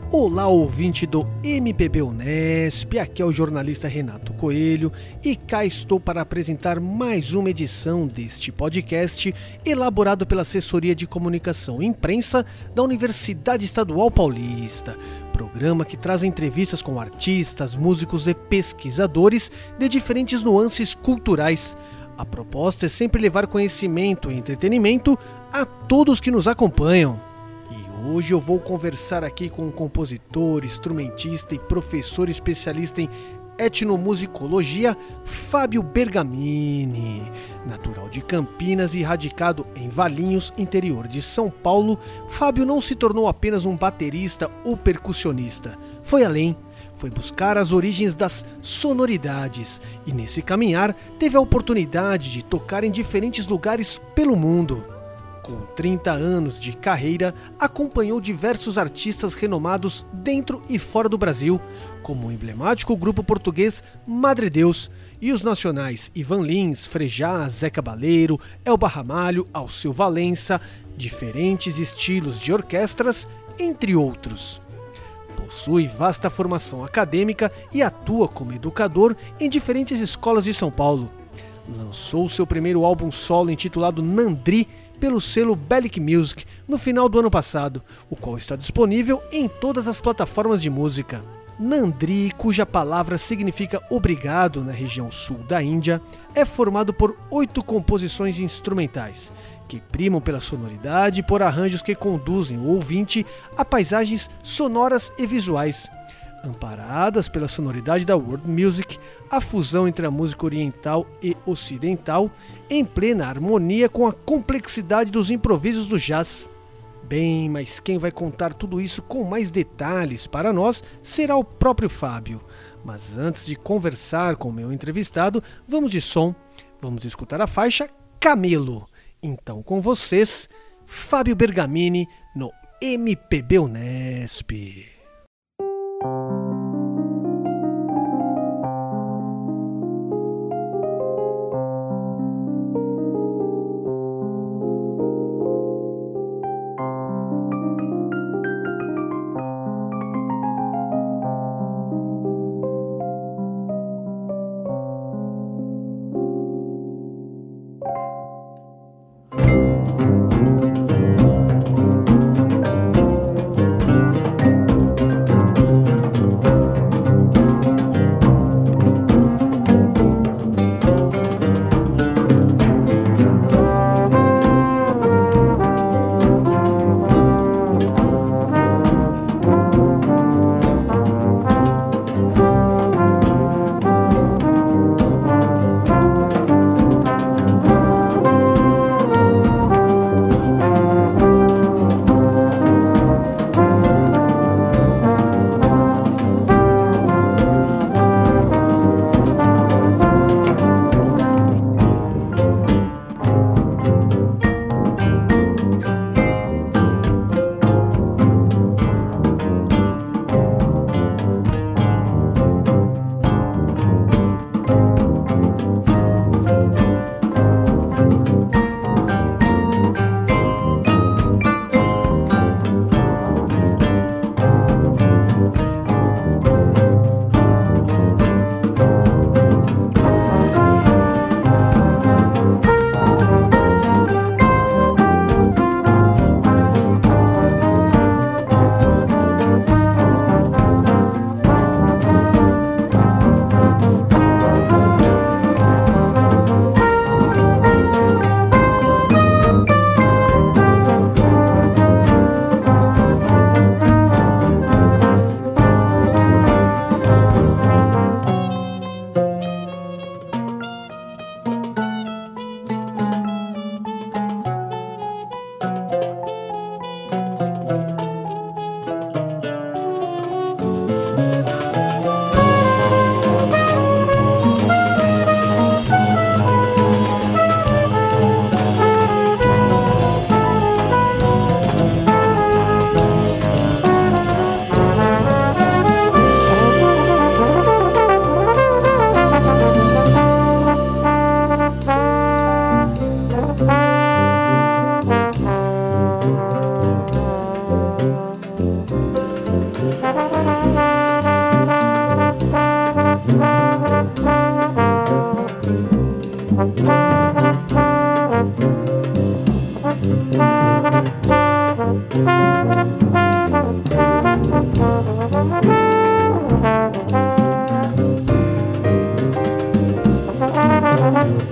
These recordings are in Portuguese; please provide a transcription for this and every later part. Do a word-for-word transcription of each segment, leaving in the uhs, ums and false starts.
Olá, ouvinte do M P B Unesp, aqui é o jornalista Renato Coelho e cá estou para apresentar mais uma edição deste podcast elaborado pela Assessoria de Comunicação e Imprensa da Universidade Estadual Paulista. Programa que traz entrevistas com artistas, músicos e pesquisadores de diferentes nuances culturais. A proposta é sempre levar conhecimento e entretenimento a todos que nos acompanham. Hoje eu vou conversar aqui com o compositor, instrumentista e professor especialista em etnomusicologia, Fábio Bergamini. Natural de Campinas e radicado em Valinhos, interior de São Paulo, Fábio não se tornou apenas um baterista ou percussionista. Foi além, foi buscar as origens das sonoridades e nesse caminhar teve a oportunidade de tocar em diferentes lugares pelo mundo. Com trinta anos de carreira, acompanhou diversos artistas renomados dentro e fora do Brasil, como o emblemático grupo português Madre Deus e os nacionais Ivan Lins, Frejá, Zé Cabaleiro, Elba Ramalho, Alceu Valença, diferentes estilos de orquestras, entre outros. Possui vasta formação acadêmica e atua como educador em diferentes escolas de São Paulo. Lançou seu primeiro álbum solo intitulado Nandri, pelo selo Bellic Music no final do ano passado, o qual está disponível em todas as plataformas de música. Nandri, cuja palavra significa obrigado na região sul da Índia, é formado por oito composições instrumentais, que primam pela sonoridade e por arranjos que conduzem o ouvinte a paisagens sonoras e visuais. Amparadas pela sonoridade da world music, a fusão entre a música oriental e ocidental, em plena harmonia com a complexidade dos improvisos do jazz. Bem, mas quem vai contar tudo isso com mais detalhes para nós será o próprio Fábio. Mas antes de conversar com o meu entrevistado, vamos de som, vamos escutar a faixa Camelo. Então com vocês, Fábio Bergamini no M P B Unesp.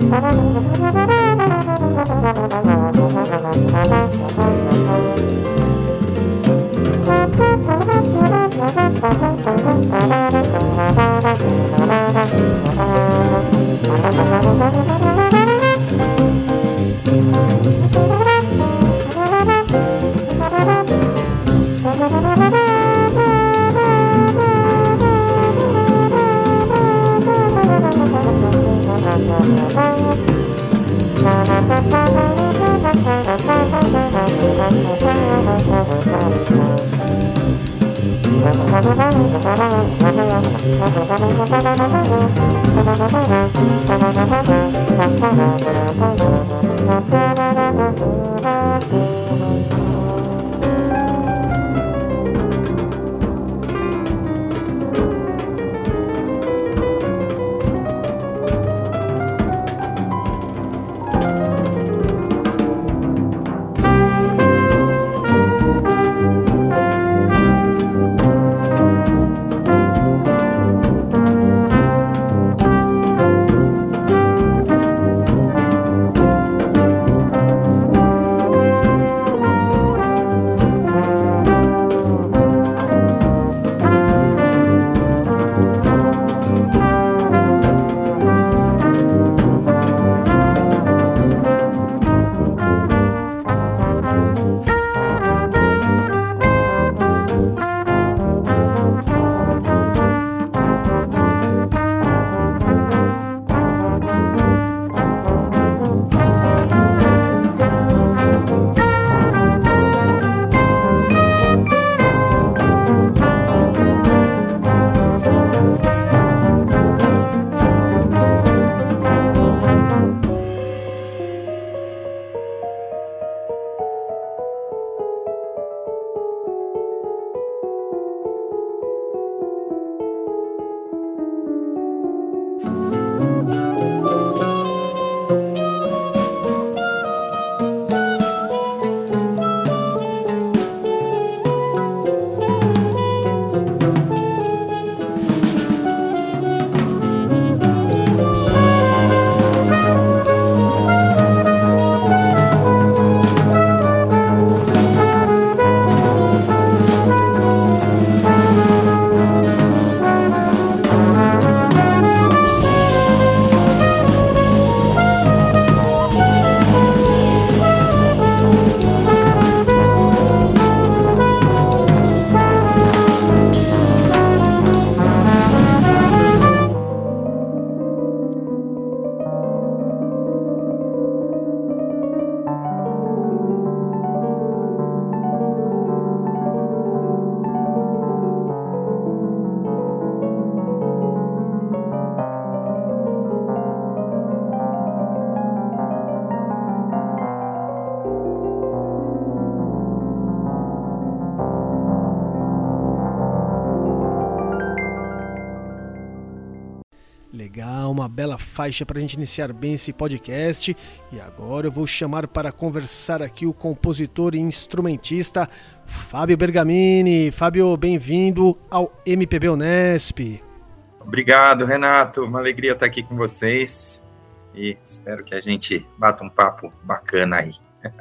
Legal, uma bela faixa para a gente iniciar bem esse podcast. E agora eu vou chamar para conversar aqui o compositor e instrumentista Fábio Bergamini. Fábio, bem-vindo ao M P B Unesp. Obrigado, Renato. Uma alegria estar aqui com vocês e espero que a gente bata um papo bacana aí.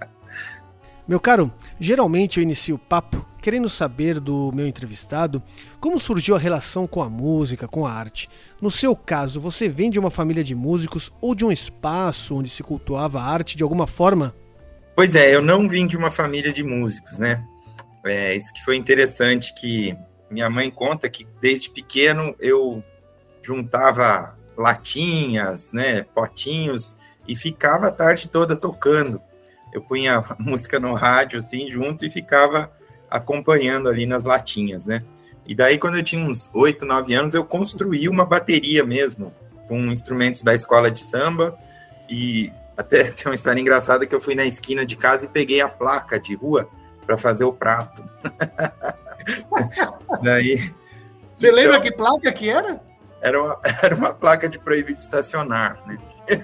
Meu caro, geralmente eu inicio o papo querendo saber do meu entrevistado como surgiu a relação com a música, com a arte. No seu caso, você vem de uma família de músicos ou de um espaço onde se cultuava a arte de alguma forma? Pois é, eu não vim de uma família de músicos, né? É, isso que foi interessante, que minha mãe conta que desde pequeno eu juntava latinhas, né, potinhos e ficava a tarde toda tocando. Eu punha a música no rádio, assim, junto e ficava acompanhando ali nas latinhas, né? E daí, quando eu tinha uns oito, nove anos, eu construí uma bateria mesmo, com instrumentos da escola de samba, e até tem uma história engraçada que eu fui na esquina de casa e peguei a placa de rua para fazer o prato. Daí, Você então, lembra que placa que era? Era uma, era uma placa de proibido estacionar, né?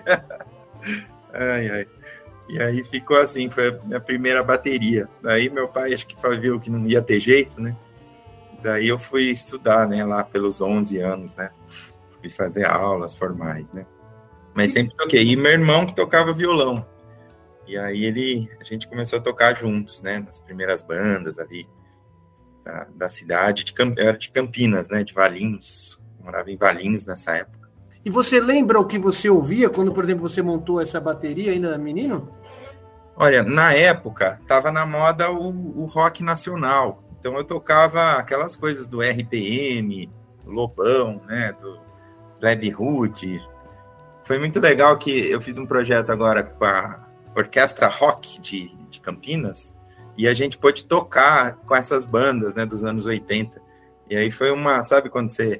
Ai, ai. E aí ficou assim, foi a minha primeira bateria. Daí meu pai acho que viu que não ia ter jeito, né? Daí eu fui estudar, né, lá pelos onze anos, né? Fui fazer aulas formais, né? Mas sempre toquei. E meu irmão que tocava violão. E aí ele, a gente começou a tocar juntos, né? Nas primeiras bandas ali da, da cidade. De Camp, eu era de Campinas, né? De Valinhos. Eu morava em Valinhos nessa época. E você lembra o que você ouvia quando, por exemplo, você montou essa bateria ainda menino? Olha, na época, estava na moda o, o rock nacional. Então eu tocava aquelas coisas do R P M, do Lobão, né? Do Plebe Hood. Foi muito legal que eu fiz um projeto agora com a Orquestra Rock de, de Campinas, e a gente pôde tocar com essas bandas, né, dos anos oitenta. E aí foi uma, sabe, quando você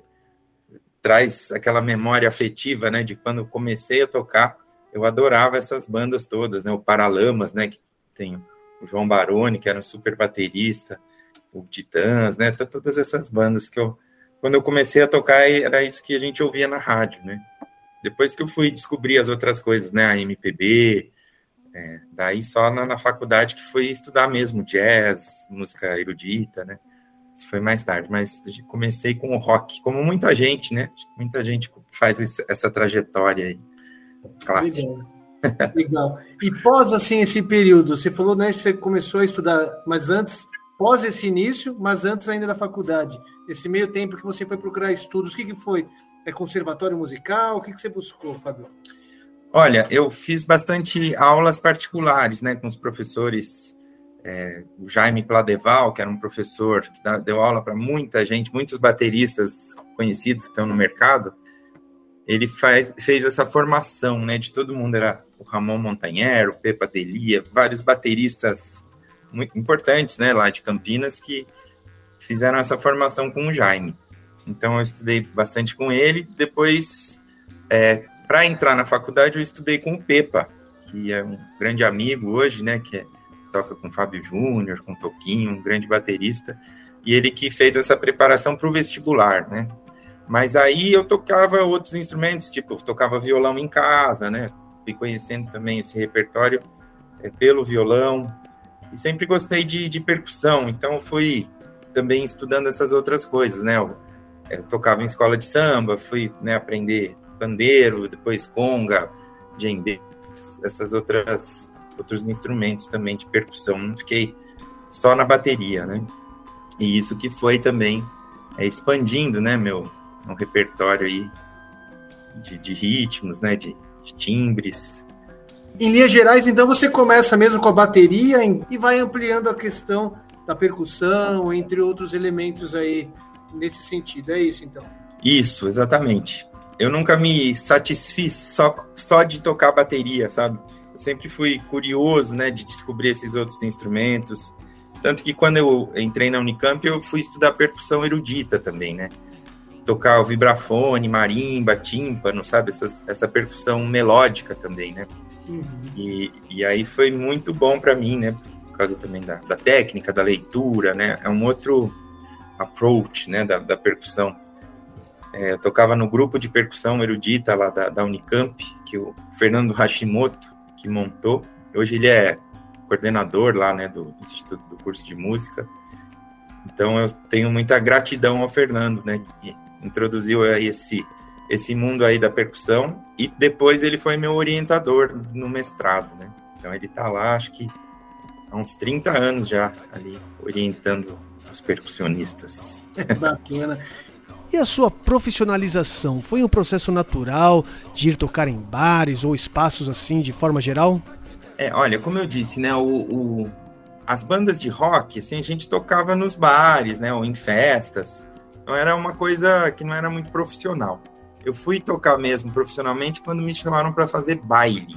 traz aquela memória afetiva, né, de quando eu comecei a tocar, eu adorava essas bandas todas, né, o Paralamas, né, que tem o João Baroni, que era um super baterista, o Titãs, né, todas essas bandas que eu, quando eu comecei a tocar, era isso que a gente ouvia na rádio, né. Depois que eu fui descobrir as outras coisas, né, a M P B, é, daí só na, na faculdade que fui estudar mesmo jazz, música erudita, né? Isso foi mais tarde, mas comecei com o rock, como muita gente, né? Muita gente faz esse, essa trajetória aí, clássica. Legal. Legal. E pós, assim, esse período, você falou, né, que você começou a estudar, mas antes, pós esse início, mas antes ainda da faculdade, esse meio tempo que você foi procurar estudos, o que que foi? É conservatório musical? O que que você buscou, Fábio? Olha, eu fiz bastante aulas particulares, né, com os professores, é, o Jaime Pladeval, que era um professor que deu aula para muita gente, muitos bateristas conhecidos que estão no mercado. Ele faz, fez essa formação, né, de todo mundo, era o Ramon Montanher, o Pepa Delia, vários bateristas muito importantes, né, lá de Campinas, que fizeram essa formação com o Jaime. Então, eu estudei bastante com ele. Depois, é, para entrar na faculdade, eu estudei com o Pepa, que é um grande amigo hoje, né, que é, toca com o Fábio Júnior, com o Toquinho, um grande baterista, e ele que fez essa preparação para o vestibular, né. Mas aí eu tocava outros instrumentos, tipo, eu tocava violão em casa, né, fui conhecendo também esse repertório é, pelo violão, e sempre gostei de, de percussão, então fui também estudando essas outras coisas, né, eu, eu tocava em escola de samba, fui, né, aprender pandeiro, depois conga, djembe, essas outras outros instrumentos também de percussão, não fiquei só na bateria, né, e isso que foi também é, expandindo, né, meu, meu repertório aí de, de ritmos, né, de, de timbres. Em linhas gerais, então, você começa mesmo com a bateria e vai ampliando a questão da percussão, entre outros elementos aí, nesse sentido, é isso, então? Isso, exatamente. Eu nunca me satisfiz só, só de tocar bateria, sabe? Eu sempre fui curioso, né, de descobrir esses outros instrumentos, tanto que quando eu entrei na Unicamp, eu fui estudar percussão erudita também, né? Tocar o vibrafone, marimba, tímpano, sabe? Essa, essa percussão melódica também, né? Uhum. E, e aí foi muito bom para mim, né? Por causa também da, da técnica, da leitura, né? É um outro approach, né? Da, da percussão. É, eu tocava no grupo de percussão erudita lá da, da Unicamp, que o Fernando Hashimoto, que montou. Hoje ele é coordenador lá, né? Do, do Instituto do Curso de Música. Então eu tenho muita gratidão ao Fernando, né? Que introduziu esse, esse mundo aí da percussão, e depois ele foi meu orientador no mestrado, né? Então ele tá lá, acho que há uns trinta anos já, ali, orientando os percussionistas. Bacana. E a sua profissionalização foi um processo natural de ir tocar em bares ou espaços assim, de forma geral? É, olha, como eu disse, né, o, o, as bandas de rock, assim, a gente tocava nos bares, né, ou em festas. Então era uma coisa que não era muito profissional. Eu fui tocar mesmo profissionalmente quando me chamaram para fazer baile.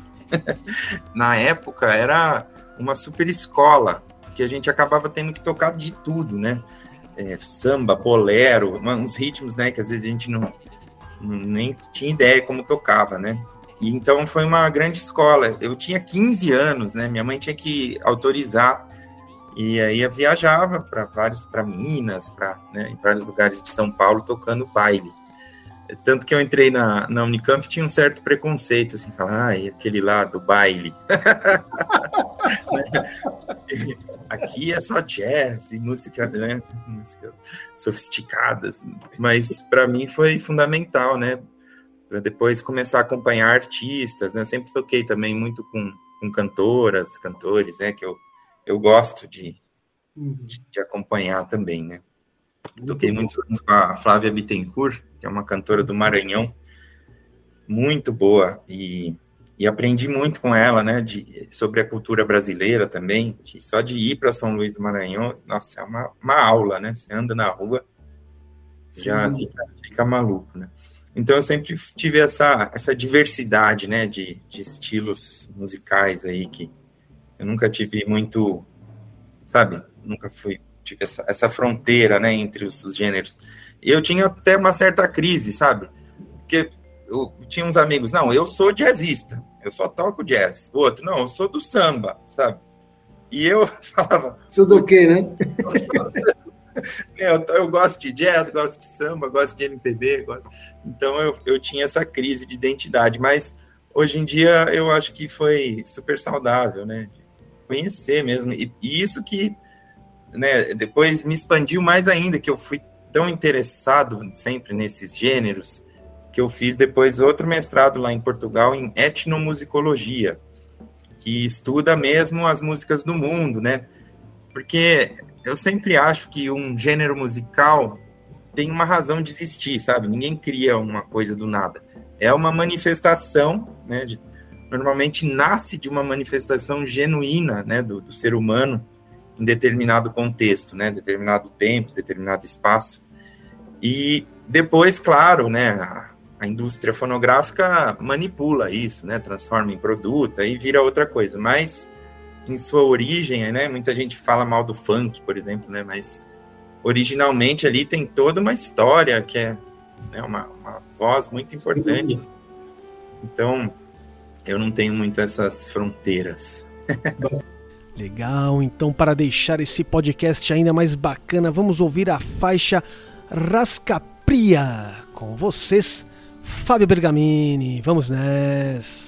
Na época era uma super escola, que a gente acabava tendo que tocar de tudo, né? É, samba, bolero, uns ritmos, né, que às vezes a gente não, nem tinha ideia como tocava, né? E então foi uma grande escola. Eu tinha quinze anos, né? Minha mãe tinha que autorizar. E aí eu viajava para vários, para Minas, para, né, em vários lugares de São Paulo, tocando baile. Tanto que eu entrei na, na Unicamp, tinha um certo preconceito, assim, falar, ah, aquele lá do baile. Aqui é só jazz e música, né, música sofisticada, assim. Mas para mim foi fundamental, né? para depois começar a acompanhar artistas, né? Eu sempre toquei também muito com, com cantoras, cantores, né? Que eu, eu gosto de, uhum. de, de acompanhar também, né? Muito toquei muitos anos com a Flávia Bittencourt, que é uma cantora do Maranhão, muito boa, e, e aprendi muito com ela, né? De, sobre a cultura brasileira também, de, só de ir para São Luís do Maranhão, nossa, é uma, uma aula, né? Você anda na rua, já fica, fica maluco, né? Então, eu sempre tive essa, essa diversidade, né, de, de estilos musicais aí, que eu nunca tive muito, sabe, nunca fui, tive essa, essa fronteira, né, entre os, os gêneros. E eu tinha até uma certa crise, sabe, porque eu tinha uns amigos, não, eu sou jazzista, eu só toco jazz. O outro, não, eu sou do samba, sabe? E eu falava... Sou do quê, né? Eu, eu gosto de jazz, gosto de samba, gosto de M P B, gosto... então eu, eu tinha essa crise de identidade, mas hoje em dia eu acho que foi super saudável, né, conhecer mesmo, e, e isso que, né, depois me expandiu mais ainda, que eu fui tão interessado sempre nesses gêneros, que eu fiz depois outro mestrado lá em Portugal em etnomusicologia, que estuda mesmo as músicas do mundo, né, porque eu sempre acho que um gênero musical tem uma razão de existir, sabe? Ninguém cria uma coisa do nada. É uma manifestação, né? De, normalmente nasce de uma manifestação genuína, né? Do, do ser humano em determinado contexto, né? Determinado tempo, determinado espaço. E depois, claro, né? A, a indústria fonográfica manipula isso, né? Transforma em produto, aí vira outra coisa. Mas em sua origem, né? Muita gente fala mal do funk, por exemplo, né? Mas originalmente ali tem toda uma história que é, né, uma, uma voz muito importante. Então, eu não tenho muito essas fronteiras. Legal, então para deixar esse podcast ainda mais bacana, vamos ouvir a faixa Rascapria. Com vocês, Fábio Bergamini. Vamos nessa.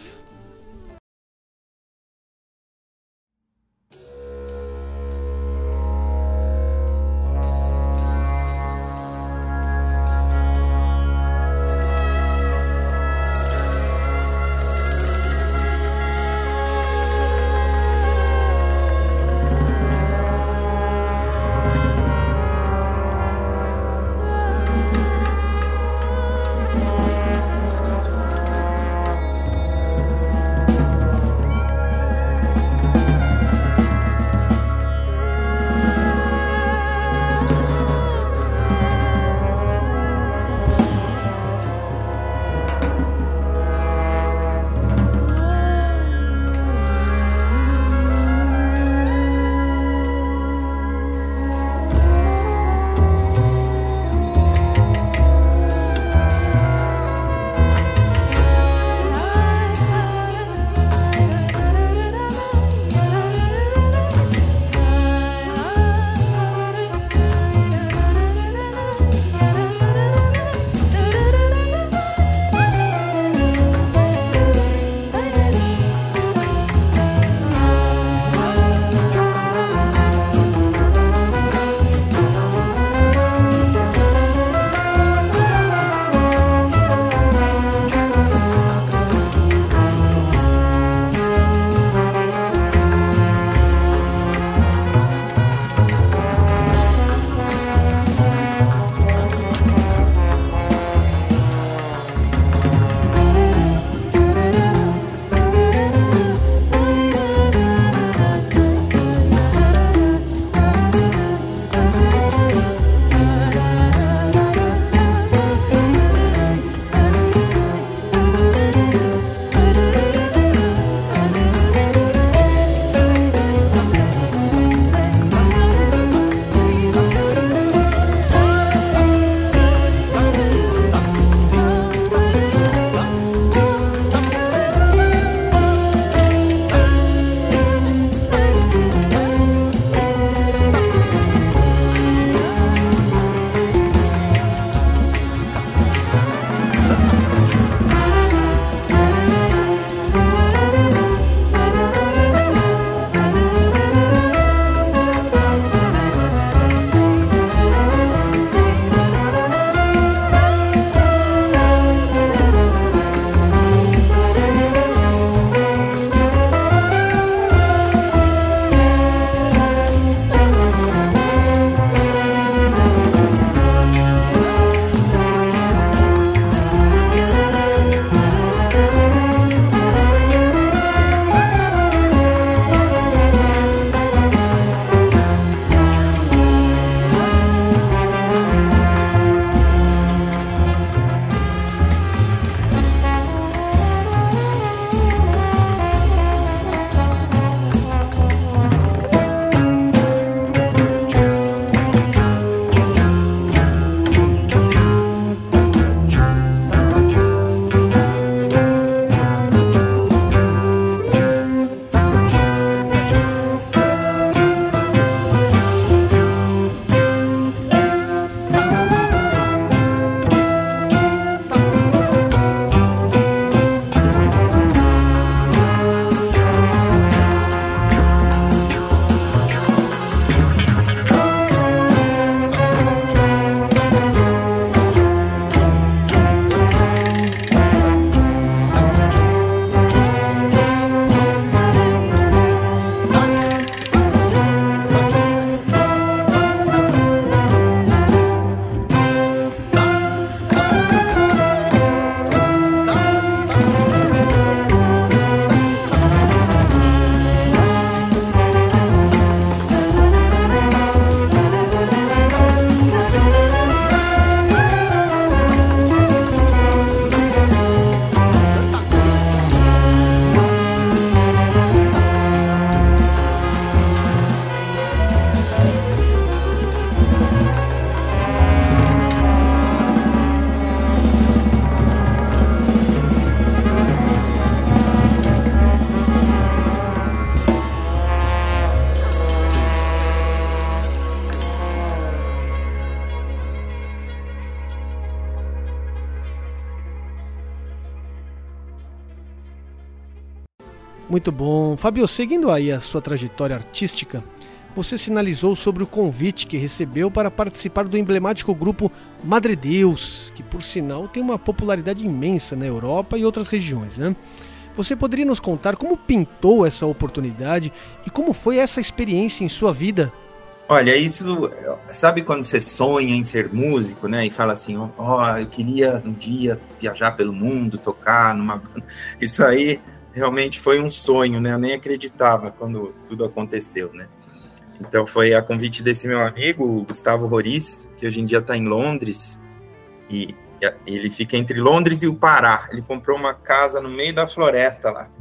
Muito bom. Fábio, seguindo aí a sua trajetória artística, você sinalizou sobre o convite que recebeu para participar do emblemático grupo Madre Deus, que por sinal tem uma popularidade imensa na Europa e outras regiões, né? Você poderia nos contar como pintou essa oportunidade e como foi essa experiência em sua vida? Olha, isso, sabe quando você sonha em ser músico, né? E fala assim, ó, oh, eu queria um dia viajar pelo mundo, tocar numa banda. Isso aí realmente foi um sonho, né? Eu nem acreditava quando tudo aconteceu, né? Então foi a convite desse meu amigo, o Gustavo Roriz, que hoje em dia está em Londres, e ele fica entre Londres e o Pará. Ele comprou uma casa no meio da floresta lá.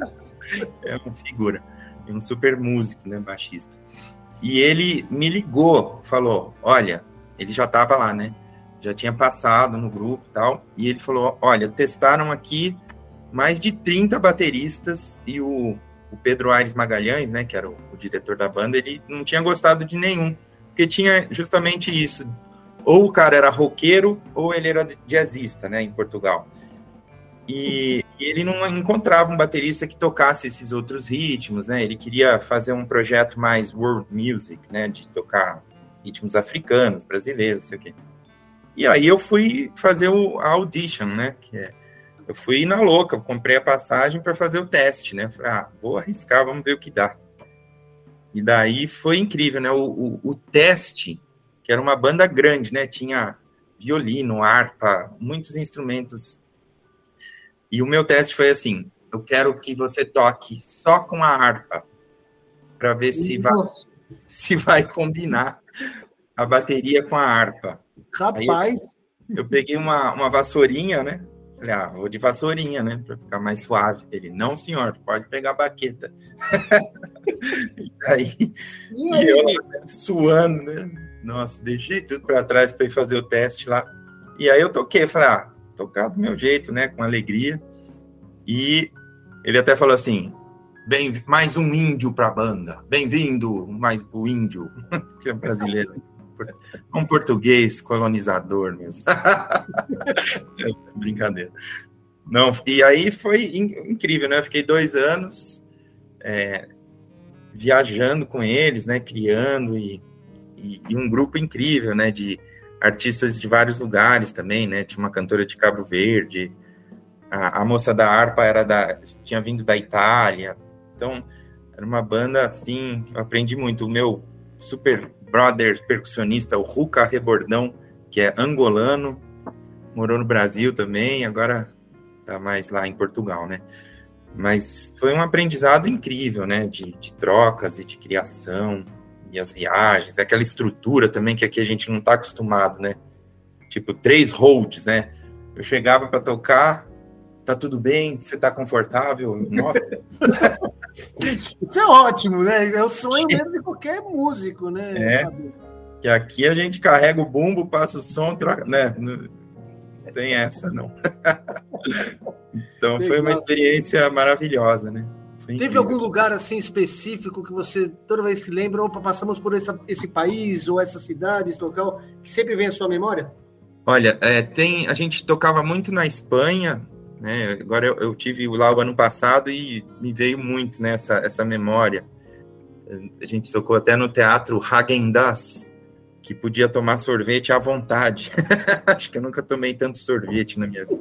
É uma figura, é um super músico, né, baixista. E ele me ligou, falou, olha, ele já estava lá, né? Já tinha passado no grupo e tal, e ele falou, olha, testaram aqui mais de trinta bateristas e o O Pedro Aires Magalhães, né, que era o, o diretor da banda, ele não tinha gostado de nenhum, porque tinha justamente isso, ou o cara era roqueiro, ou ele era jazzista, né, em Portugal. E, e ele não encontrava um baterista que tocasse esses outros ritmos, né, ele queria fazer um projeto mais world music, né, de tocar ritmos africanos, brasileiros, não sei o quê. E aí eu fui fazer o, a audition, né, que é Eu fui na louca, eu comprei a passagem para fazer o teste, né? Falei, ah, vou arriscar, vamos ver o que dá. E daí foi incrível, né? O, o, o teste, que era uma banda grande, né? Tinha violino, harpa, muitos instrumentos. E o meu teste foi assim, eu quero que você toque só com a harpa, para ver se vai, se vai combinar a bateria com a harpa. Rapaz! Eu, eu peguei uma, uma vassourinha, né? Falei, ah, vou de vassourinha, né? Pra ficar mais suave. Ele, não, senhor, pode pegar a baqueta. e aí, e aí? E eu lá, suando, né? Nossa, deixei tudo pra trás pra ir fazer o teste lá. E aí eu toquei, falei, ah, tocar do meu jeito, né? Com alegria. E ele até falou assim, bem, mais um índio pra banda. Bem-vindo, mais o índio. Que é brasileiro. Um português colonizador mesmo. Brincadeira. Não, e aí foi in- incrível, né? Eu fiquei dois anos é, viajando com eles, né? Criando e, e, e um grupo incrível, né? De artistas de vários lugares também, né? Tinha uma cantora de Cabo Verde, a, a moça da harpa era da, tinha vindo da Itália. Então, era uma banda assim, eu aprendi muito. O meu super brother percussionista, o Ruca Rebordão, que é angolano, morou no Brasil também, agora tá mais lá em Portugal, né? Mas foi um aprendizado incrível, né? De, de trocas e de criação, e as viagens, aquela estrutura também que aqui a gente não tá acostumado, né? Tipo, três holds, né? Eu chegava para tocar, tá tudo bem, você tá confortável? Nossa... Isso é ótimo, né? É o sonho mesmo de qualquer músico, né? É, que aqui a gente carrega o bumbo, passa o som, troca, né? Não tem essa, não. Então, foi uma experiência maravilhosa, né? Teve algum lugar, assim, específico que você, toda vez que lembra, opa, passamos por essa, esse país ou essa cidade, esse local, que sempre vem à sua memória? Olha, é, tem, a gente tocava muito na Espanha, né? Agora eu, eu tive lá o ano passado e me veio muito, né, essa, essa memória. A gente tocou até no teatro Häagen-Dazs, que podia tomar sorvete à vontade. Acho que eu nunca tomei tanto sorvete na minha vida.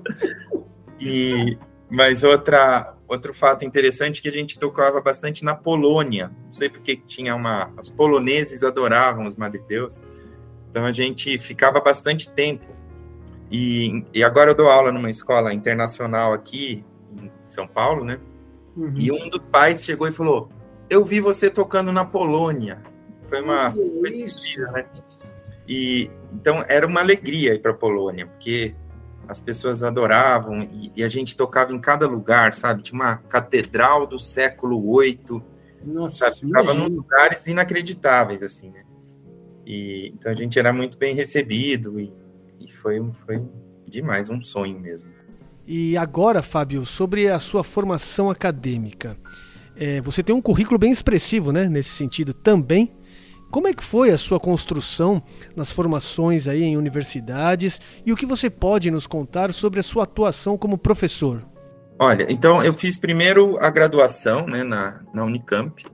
E, mas outra, outro fato interessante é que a gente tocava bastante na Polônia. Não sei porque tinha uma... Os poloneses adoravam os Madre Deus. Então a gente ficava bastante tempo. E, e agora eu dou aula numa escola internacional aqui em São Paulo, né? Uhum. E um dos pais chegou e falou, eu vi você tocando na Polônia. Foi uma coisa incrível, né? E, então era uma alegria ir para a Polônia, porque as pessoas adoravam e, e a gente tocava em cada lugar, sabe? Tinha uma catedral do século oito. Nossa, sabe? Ficava em lugares inacreditáveis, assim, né? E, então a gente era muito bem recebido e E foi, foi demais, um sonho mesmo. E agora, Fábio, sobre a sua formação acadêmica. É, você tem um currículo bem expressivo, né, nesse sentido também. Como é que foi a sua construção nas formações aí em universidades? E o que você pode nos contar sobre a sua atuação como professor? Olha, então eu fiz primeiro a graduação, né, na, na Unicamp,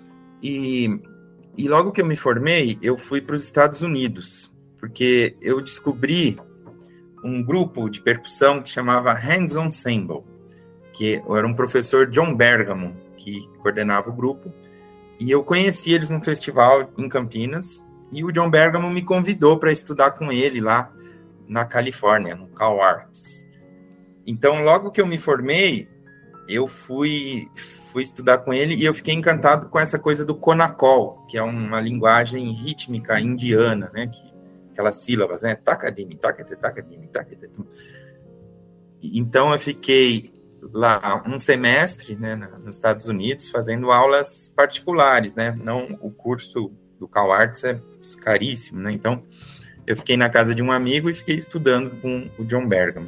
e, e logo que eu me formei, eu fui para os Estados Unidos, porque eu descobri um grupo de percussão que chamava Hands Ensemble, que era um professor, John Bergamo, que coordenava o grupo, e eu conheci eles num festival em Campinas, e o John Bergamo me convidou para estudar com ele lá na Califórnia, no Cal Arts. Então, logo que eu me formei, eu fui, fui estudar com ele e eu fiquei encantado com essa coisa do Konakol, que é uma linguagem rítmica indiana, né? Que, aquelas sílabas, né? Takadimi, takate, takadimi, takate. Então, eu fiquei lá um semestre, né, nos Estados Unidos, fazendo aulas particulares, né? Não, o curso do Cal Arts é caríssimo, né? Então, eu fiquei na casa de um amigo e fiquei estudando com o John Bergamo.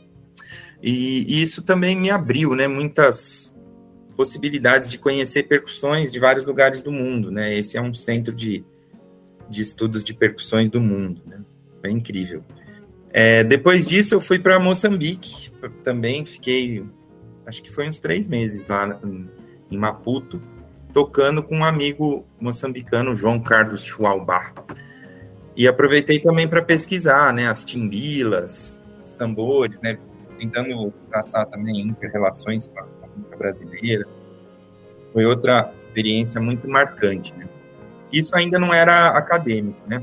E, e isso também me abriu, né, muitas possibilidades de conhecer percussões de vários lugares do mundo, né? Esse é um centro de, de estudos de percussões do mundo, né? É incrível. É, depois disso, eu fui para Moçambique, também fiquei, acho que foi uns três meses lá em, em Maputo, tocando com um amigo moçambicano, João Carlos Chualbá. E aproveitei também para pesquisar, né, as timbilas, os tambores, né, tentando traçar também inter-relações com a música brasileira. Foi outra experiência muito marcante, né? Isso ainda não era acadêmico, né?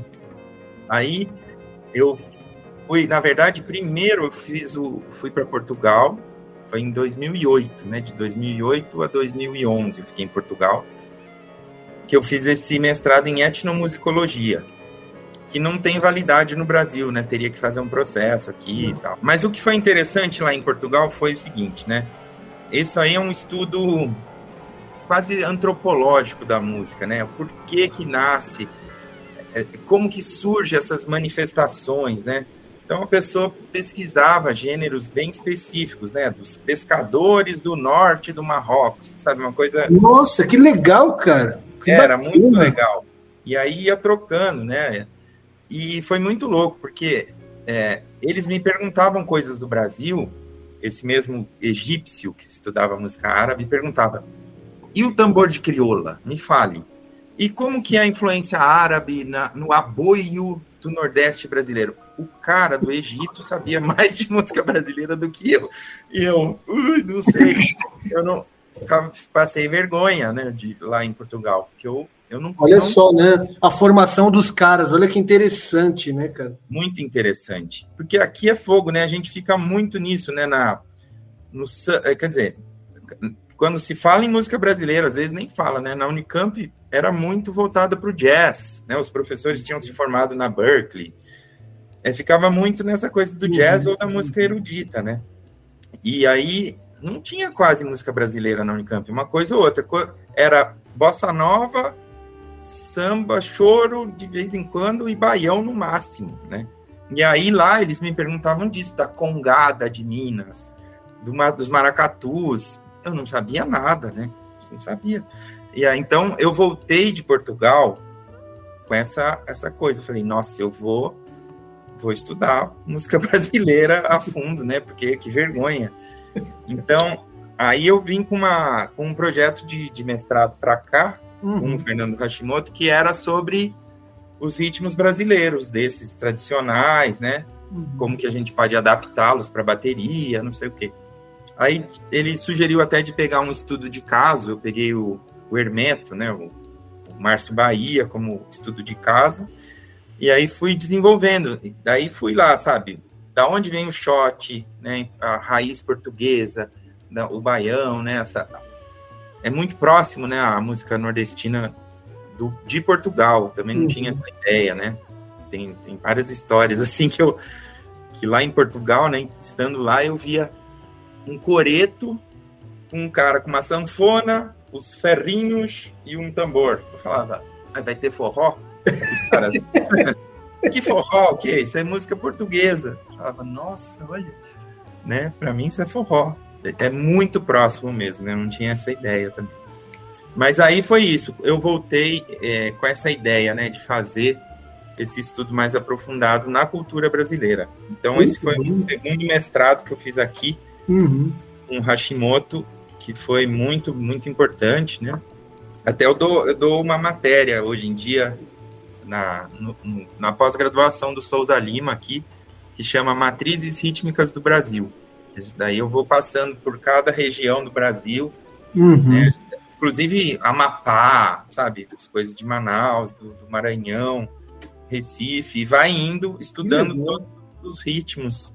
Aí eu fui, na verdade, primeiro eu fiz o, fui para Portugal, foi em dois mil e oito, né? De dois mil e oito a dois mil e onze eu fiquei em Portugal, que eu fiz esse mestrado em etnomusicologia, que não tem validade no Brasil, né? Teria que fazer um processo aqui e tal. Mas o que foi interessante lá em Portugal foi o seguinte, né? Isso aí é um estudo quase antropológico da música, né? Por que que nasce, como que surgem essas manifestações, né? Então a pessoa pesquisava gêneros bem específicos, né? Dos pescadores do norte do Marrocos, sabe? Uma coisa... Nossa, que legal, cara! Que Era bacana. muito legal. E aí ia trocando, né? E foi muito louco, porque é, eles me perguntavam coisas do Brasil, esse mesmo egípcio que estudava música árabe perguntava, e o tambor de crioula? Me fale. E como que é a influência árabe na, no aboio do Nordeste brasileiro? O cara do Egito sabia mais de música brasileira do que eu. E eu, uh, não sei, eu não passei vergonha, né, de, lá em Portugal, porque eu, eu não... Olha não... só, né, a formação dos caras, olha que interessante, né, cara? Muito interessante, porque aqui é fogo, né, a gente fica muito nisso, né, na... No, quer dizer, quando se fala em música brasileira, às vezes nem fala, né, na Unicamp era muito voltada para o jazz, né, os professores tinham se formado na Berkeley, é, ficava muito nessa coisa do jazz uhum. ou da música erudita, né, e aí não tinha quase música brasileira na Unicamp, uma coisa ou outra, era bossa nova, samba, choro de vez em quando e baião no máximo, né, e aí lá eles me perguntavam disso, da congada de Minas, do, dos maracatus, eu não sabia nada, né, não sabia, e aí então eu voltei de Portugal com essa, essa coisa, eu falei, nossa, eu vou, vou estudar música brasileira a fundo, né, porque que vergonha. Então, aí eu vim com, uma, com um projeto de, de mestrado para cá, uhum. com o Fernando Hashimoto, que era sobre os ritmos brasileiros, desses tradicionais, né? Uhum. Como que a gente pode adaptá-los para bateria, não sei o quê. Aí ele sugeriu até de pegar um estudo de caso, eu peguei o, o Hermeto, né? O, o Márcio Bahia como estudo de caso, e aí fui desenvolvendo. Daí fui lá, sabe? Da onde vem o shot, né, a raiz portuguesa, o baião, né, essa, é muito próximo, né, a música nordestina do, de Portugal, também não uhum. tinha essa ideia, né, tem, tem várias histórias, assim, que eu, que lá em Portugal, né, estando lá, eu via um coreto, um cara com uma sanfona, os ferrinhos e um tambor, eu falava, ah, vai ter forró? Os caras... Que forró, o que é? Isso é música portuguesa. Eu falava, nossa, olha, né? Para mim isso é forró. É muito próximo mesmo, né? Eu não tinha essa ideia também. Mas aí foi isso. Eu voltei é, com essa ideia, né? De fazer esse estudo mais aprofundado na cultura brasileira. Então, esse foi o segundo mestrado que eu fiz aqui. Uhum. com Hashimoto, que foi muito, muito importante, né? Até eu dou, eu dou uma matéria hoje em dia na, no, na pós-graduação do Souza Lima aqui, que chama Matrizes Rítmicas do Brasil. Daí eu vou passando por cada região do Brasil, uhum. né? Inclusive Amapá, sabe? As coisas de Manaus, do, do Maranhão, Recife, e vai indo, estudando uhum. todos os ritmos,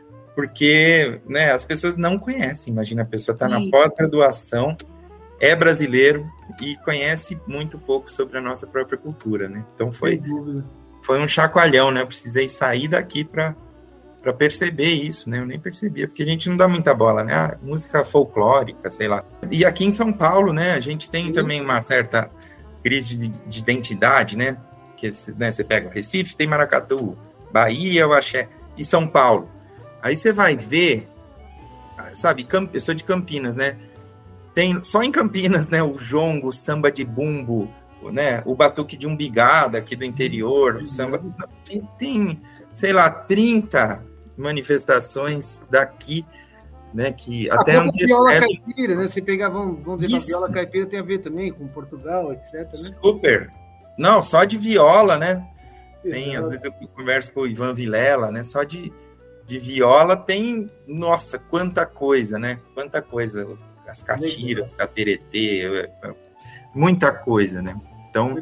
porque, né, as pessoas não conhecem. Imagina, a pessoa está na pós-graduação, é brasileiro e conhece muito pouco sobre a nossa própria cultura, né? Então foi, foi um chacoalhão, né? Eu precisei sair daqui para para perceber isso, né? Eu nem percebia, porque a gente não dá muita bola, né? Ah, música folclórica, sei lá. E aqui em São Paulo, né, a gente tem também uma certa crise de, de identidade, né? Que, né, você pega o Recife, tem Maracatu, Bahia, o Axé, e São Paulo. Aí você vai ver, sabe, eu sou de Campinas, né? Tem só em Campinas, né, o jongo, o samba de bumbo, né, o batuque de umbigada aqui do interior, o samba... Tem, tem sei lá, trinta manifestações daqui, né, que a até... A viola é... caipira, né, você pegar, vamos, vamos dizer, a viola caipira tem a ver também com Portugal, etcétera, né? Super! Não, só de viola, né? Tem, Exato. Às vezes eu converso com o Ivan Vilela, né, só de, de viola tem, nossa, quanta coisa, né, quanta coisa, as catiras, cateretê, muita coisa, né? Então,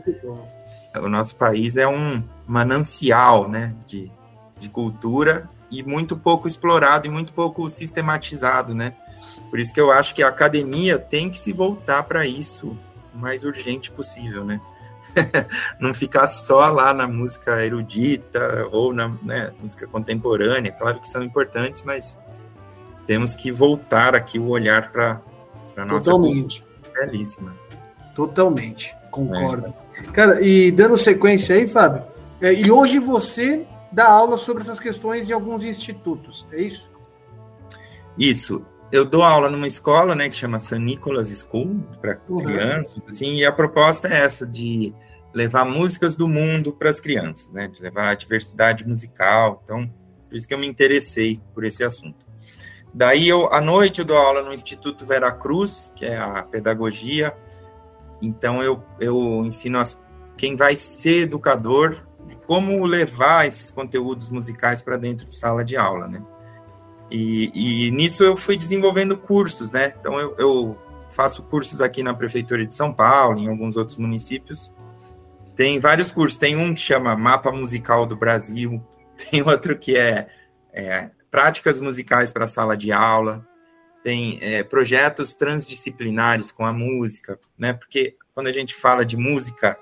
o nosso país é um manancial, né, de, de cultura e muito pouco explorado e muito pouco sistematizado, né? Por isso que eu acho que a academia tem que se voltar para isso o mais urgente possível, né? Não ficar só lá na música erudita ou na, né, música contemporânea, claro que são importantes, mas temos que voltar aqui o olhar para a nossa Totalmente. Cultura belíssima. Totalmente, concordo. É. Cara, e dando sequência aí, Fábio, é, e hoje você dá aula sobre essas questões em alguns institutos, é isso? Isso. Eu dou aula numa escola, né, que chama San Nicholas School, para uhum. crianças, assim, e a proposta é essa, de levar músicas do mundo para as crianças, né, de levar a diversidade musical. Então, por isso que eu me interessei por esse assunto. Daí, eu, à noite, eu dou aula no Instituto Veracruz, que é a pedagogia. Então, eu, eu ensino as, quem vai ser educador, como levar esses conteúdos musicais para dentro de sala de aula, né? E, e nisso eu fui desenvolvendo cursos, né? Então, eu, eu faço cursos aqui na Prefeitura de São Paulo, em alguns outros municípios. Tem vários cursos. Tem um que chama Mapa Musical do Brasil. Tem outro que é, é Práticas Musicais para Sala de Aula. Tem é, projetos transdisciplinares com a música, né? Porque quando a gente fala de música,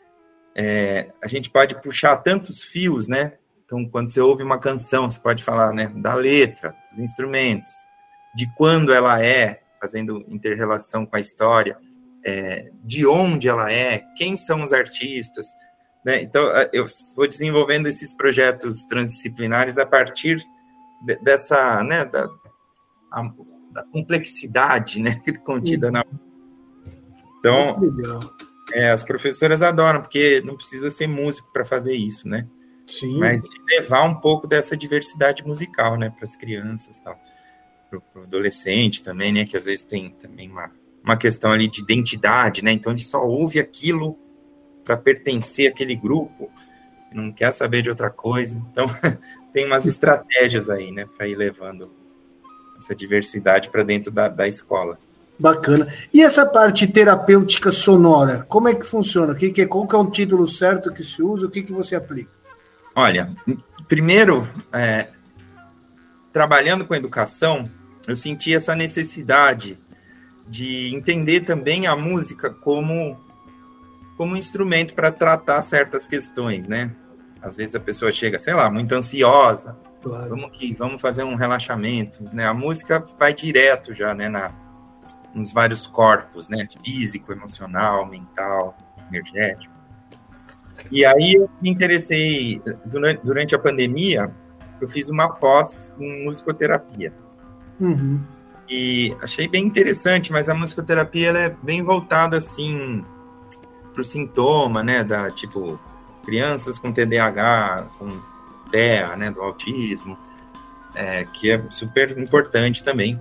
é, a gente pode puxar tantos fios, né? Então, quando você ouve uma canção, você pode falar, né, da letra, dos instrumentos, de quando ela é, fazendo inter-relação com a história, é, de onde ela é, quem são os artistas, né? Então, eu vou desenvolvendo esses projetos transdisciplinares a partir de, dessa, né, da, a, da complexidade, né, contida na... Então, é, as professoras adoram, porque não precisa ser músico para fazer isso, né? Sim. Mas de levar um pouco dessa diversidade musical, né, para as crianças, tal, para o adolescente também, né, que às vezes tem também uma, uma questão ali de identidade, né, então ele só ouve aquilo para pertencer àquele grupo, não quer saber de outra coisa, então tem umas estratégias aí, né, para ir levando essa diversidade para dentro da, da escola. Bacana. E essa parte terapêutica sonora, como é que funciona? O que que é, qual que é o título certo que se usa, o que que você aplica? Olha, primeiro, é, trabalhando com educação, eu senti essa necessidade de entender também a música como, como instrumento para tratar certas questões, né? Às vezes a pessoa chega, sei lá, muito ansiosa, claro. vamos aqui, vamos fazer um relaxamento, né? A música vai direto já, né, na, nos vários corpos, né? Físico, emocional, mental, energético. E aí eu me interessei, durante, durante a pandemia, eu fiz uma pós em musicoterapia. Uhum. E achei bem interessante, mas a musicoterapia ela é bem voltada, assim, para o sintoma, né, da, tipo, crianças com T D A H, com T E A, né, do autismo, é, que é super importante também.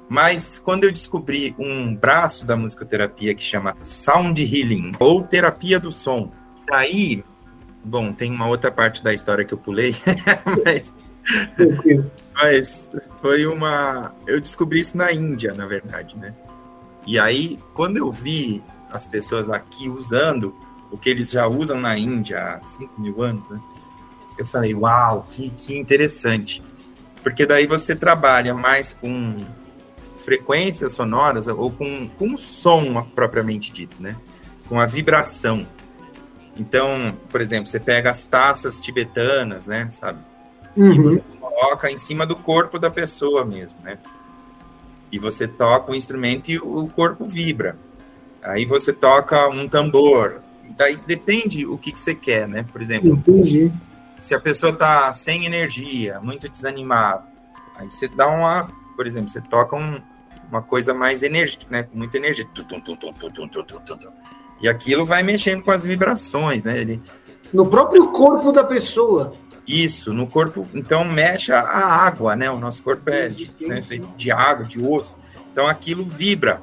Mas quando eu descobri um braço da musicoterapia que chama Sound Healing, ou terapia do som, aí, bom, tem uma outra parte da história que eu pulei, mas, mas foi uma... Eu descobri isso na Índia, na verdade, né? E aí, quando eu vi as pessoas aqui usando o que eles já usam na Índia há cinco mil anos, né? Eu falei, uau, que, que interessante. Porque daí você trabalha mais com frequências sonoras ou com, com o som propriamente dito, né? Com a vibração. Então, por exemplo, você pega as taças tibetanas, né? Sabe? Uhum. E você coloca em cima do corpo da pessoa mesmo, né? E você toca o instrumento e o corpo vibra. Aí você toca um tambor. E daí depende o que, que você quer, né? Por exemplo, entendi. Se a pessoa tá sem energia, muito desanimada, aí você dá uma... Por exemplo, você toca um, uma coisa mais enérgica, né? Com muita energia. E aquilo vai mexendo com as vibrações, né? Ele... No próprio corpo da pessoa. Isso, no corpo. Então, mexe a, a água, né? O nosso corpo é de, né, feito de água, de osso. Então, aquilo vibra.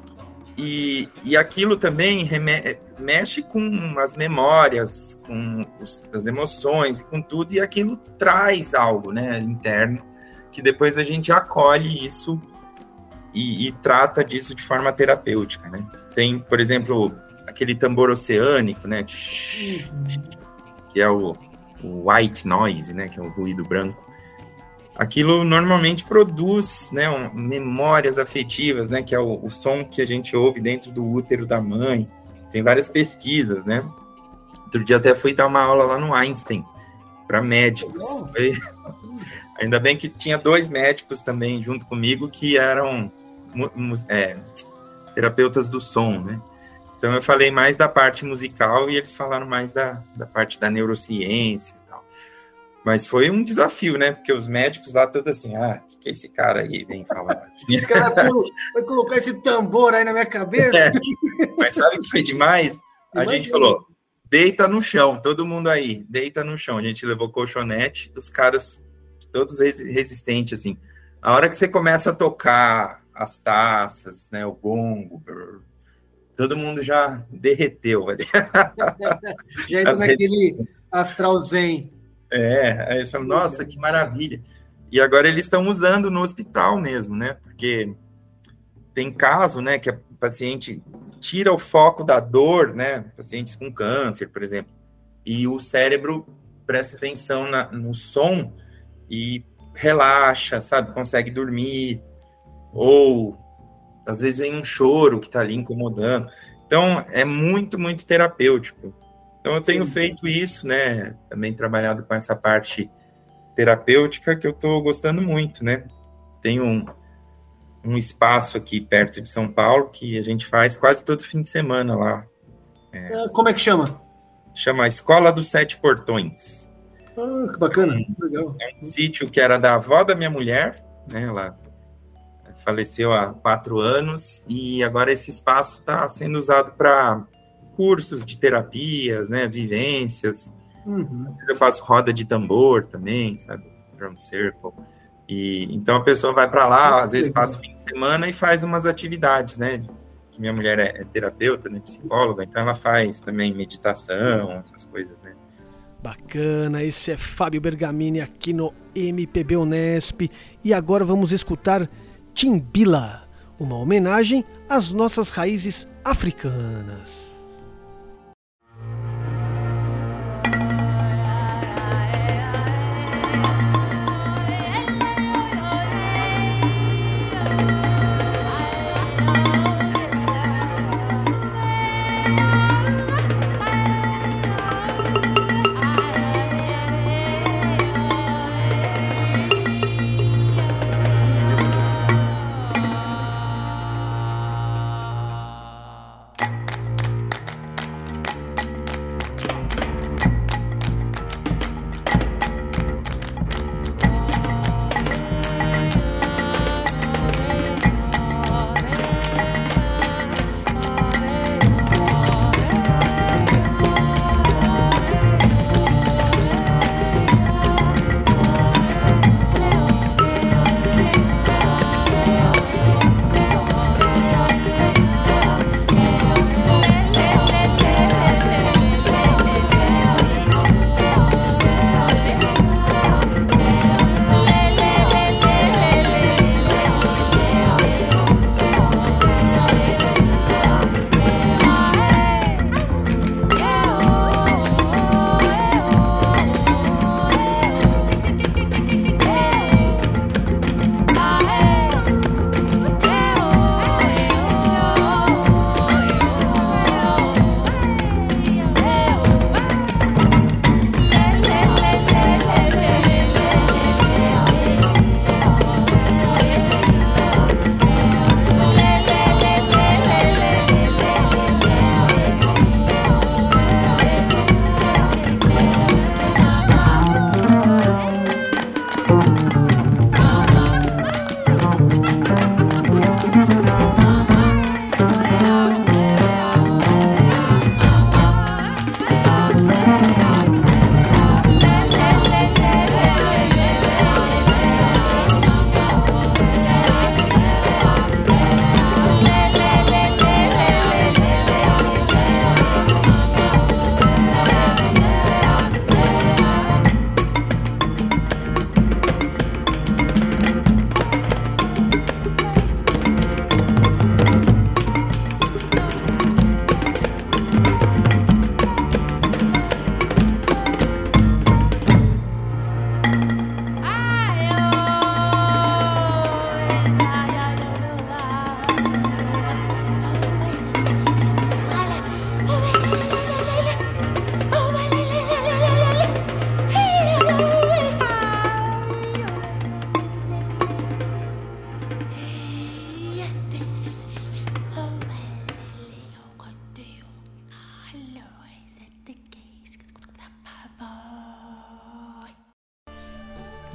E, e aquilo também reme, mexe com as memórias, com os, as emoções, com tudo. E aquilo traz algo, né? Interno, que depois a gente acolhe isso e, e trata disso de forma terapêutica, né? Tem, por exemplo, aquele tambor oceânico, né? Que é o, o white noise, né? Que é o ruído branco. Aquilo normalmente produz, né, um, memórias afetivas, né? Que é o, o som que a gente ouve dentro do útero da mãe. Tem várias pesquisas, né? Outro dia até fui dar uma aula lá no Einstein para médicos. Foi... Ainda bem que tinha dois médicos também junto comigo que eram é, terapeutas do som, né? Então eu falei mais da parte musical e eles falaram mais da, da parte da neurociência e tal. Mas foi um desafio, né? Porque os médicos lá todos assim, ah, o que, que esse cara aí vem falar? Esse cara vai colocar esse tambor aí na minha cabeça? É, mas sabe o que foi demais? A Imagina. gente falou, deita no chão, todo mundo aí, deita no chão. A gente levou colchonete, os caras todos resistentes, assim. A hora que você começa a tocar as taças, né, o gongo, brrr, todo mundo já derreteu. Já entra naquele astral zen. É, aí eles falam, nossa, que maravilha. E agora eles estão usando no hospital mesmo, né, porque tem caso, né, que a paciente tira o foco da dor, né, pacientes com câncer, por exemplo, e o cérebro presta atenção na, no som e relaxa, sabe? Consegue dormir. Ou, às vezes, vem um choro que tá ali incomodando. Então, é muito, muito terapêutico. Então, eu tenho Sim. feito isso, né? Também trabalhado com essa parte terapêutica que eu tô gostando muito, né? Tem um, um espaço aqui perto de São Paulo que a gente faz quase todo fim de semana lá. É, Como é que chama? Chama Escola dos Sete Portões. Ah, que bacana, legal. É um sítio que era da avó da minha mulher, né? Ela faleceu há quatro anos e agora esse espaço está sendo usado para cursos de terapias, né? Vivências. Uhum. Eu faço roda de tambor também, sabe? Drum circle. E então a pessoa vai para lá, às vezes passa o fim de semana e faz umas atividades, né? Que minha mulher é, é terapeuta, né? Psicóloga, então ela faz também meditação, essas coisas, né? Bacana, esse é Fábio Bergamini aqui no M P B Unesp e agora vamos escutar Timbila, uma homenagem às nossas raízes africanas.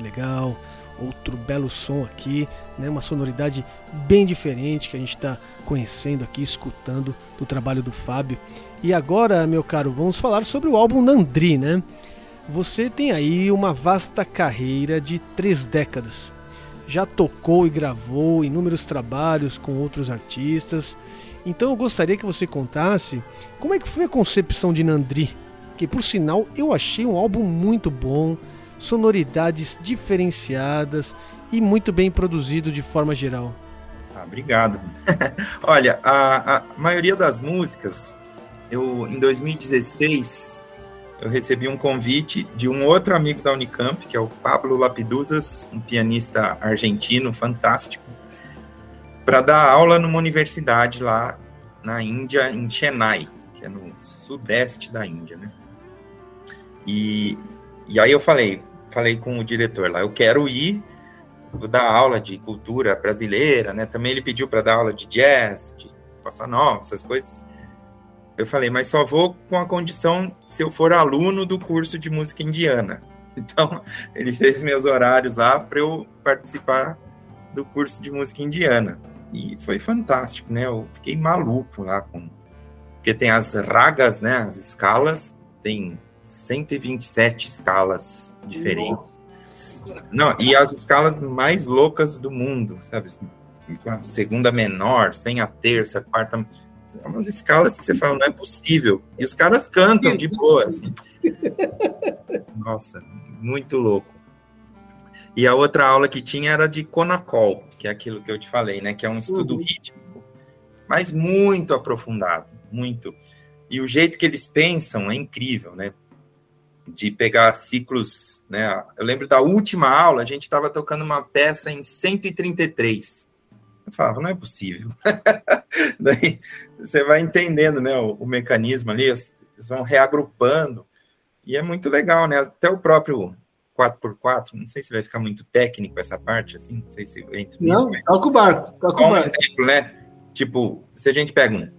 legal, outro belo som aqui, né? Uma sonoridade bem diferente que a gente está conhecendo aqui, escutando do trabalho do Fábio. E agora, meu caro, vamos falar sobre o álbum Nandri, né? Você tem aí uma vasta carreira de três décadas. Já tocou e gravou inúmeros trabalhos com outros artistas. Então eu gostaria que você contasse como é que foi a concepção de Nandri, que por sinal eu achei um álbum muito bom, sonoridades diferenciadas e muito bem produzido de forma geral. Ah, obrigado. Olha, a, a maioria das músicas, eu em dois mil e dezesseis, eu recebi um convite de um outro amigo da Unicamp, que é o Pablo Lapidusas, um pianista argentino fantástico, para dar aula numa universidade lá na Índia, em Chennai, que é no sudeste da Índia, né? E, e aí eu falei, falei com o diretor lá, eu quero ir, vou dar aula de cultura brasileira, né? Também ele pediu para dar aula de jazz, de bossa nova, essas coisas. Eu falei, mas só vou com a condição se eu for aluno do curso de música indiana. Então, ele fez meus horários lá para eu participar do curso de música indiana. E foi fantástico, né? Eu fiquei maluco lá, com... porque tem as ragas, né? As escalas, tem cento e vinte e sete escalas diferentes. Nossa. Não, e as escalas mais loucas do mundo, sabe? A segunda menor, sem a terça, a quarta... São umas escalas que você fala, não é possível. E os caras cantam de boa, assim. Nossa, muito louco. E a outra aula que tinha era de Conacol, que é aquilo que eu te falei, né? Que é um estudo uhum. rítmico, mas muito aprofundado, muito. E o jeito que eles pensam é incrível, né? De pegar ciclos, né? Eu lembro da última aula, a gente estava tocando uma peça em cento e trinta e três. Eu falava, não é possível. Daí você vai entendendo, né, o, o mecanismo ali, eles vão reagrupando, e é muito legal, né? Até o próprio quatro por quatro, não sei se vai ficar muito técnico essa parte, assim, não sei se entra nisso. Não, toca o barco, toca o barco. Um exemplo, né? Tipo, se a gente pega um